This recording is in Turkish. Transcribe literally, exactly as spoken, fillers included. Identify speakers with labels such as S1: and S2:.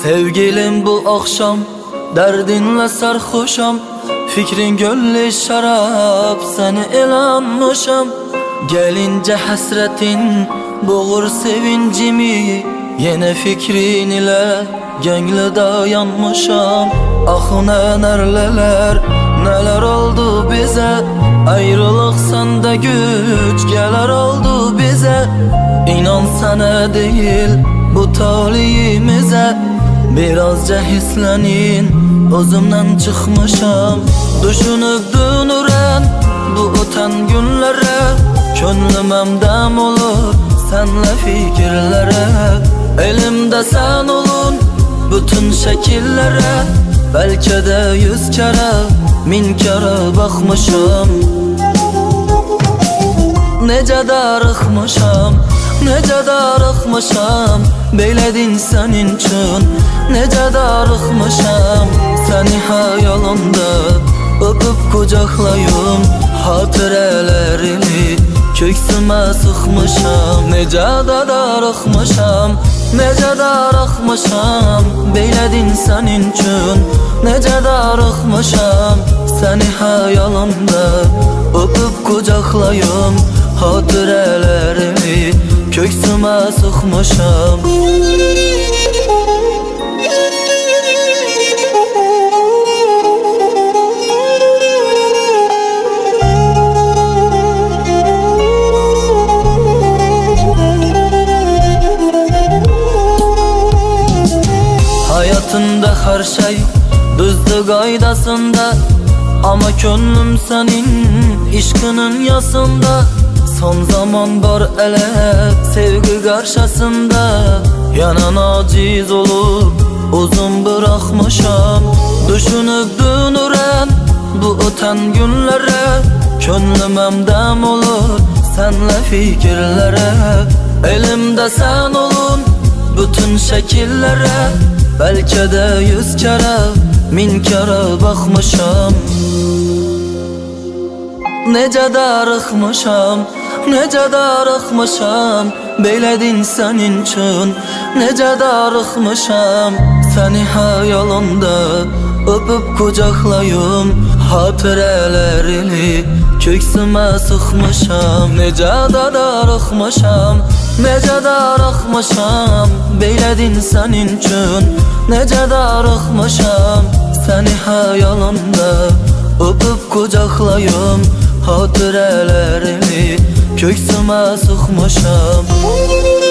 S1: Sevgilim bu akşam derdinle sarhoşam, fikrin gönlü şarap, seni elanmışam. Gelince hasretin boğur sevincimi, yine fikrin ile gönlü dayanmışam. Ah ne neler neler oldu bize, ayrılık sende güç gelir oldu bize. İnan sana değil bu talihimize, birazca hislenin özümden çıkmışam. Düşünüp dönürem bu öten günlere, gönlüm hem olur senle fikirlere. Elimde sen olun bütün şekillere, belki de yüz kere min kere bakmışam. Nece darıkmışam, nece darıkmışam, beyledin senin için. Nece darıkmışam, seni hayalımda öpüp kucaklayım, hatırelerini köksüme sıkmışam. Nece da darıkmışam, nece darıkmışam, beyledin senin için. Nece darıkmışam, seni hayalımda öpüp kucaklayım, hatırelerini köksüme sıkmışam. Hayatında her şey düzdü gaydasında, ama gönlüm senin işkinin yasında. Son zaman var ele sevgi karşısında, yanan aciz olup uzun bırakmışam. Düşünüp dönürem bu öten günlere, gönlüm hem olur senle fikirlere. Elimde sen olun bütün şekillere, belki de yüz kere min kere bakmışam. Nece darıkmışam, nece darıkmışam, beyledin senin için. Nece darıkmışam, seni hayalımda öpüp kucaklayım, hatırelerini köksüme sıkmışam. Nece da darıkmışam, nece darıkmışam, beyledin senin için. Nece darıkmışam, seni hayalımda öpüp kucaklayım, hatırelerini köksüme sıkmışam.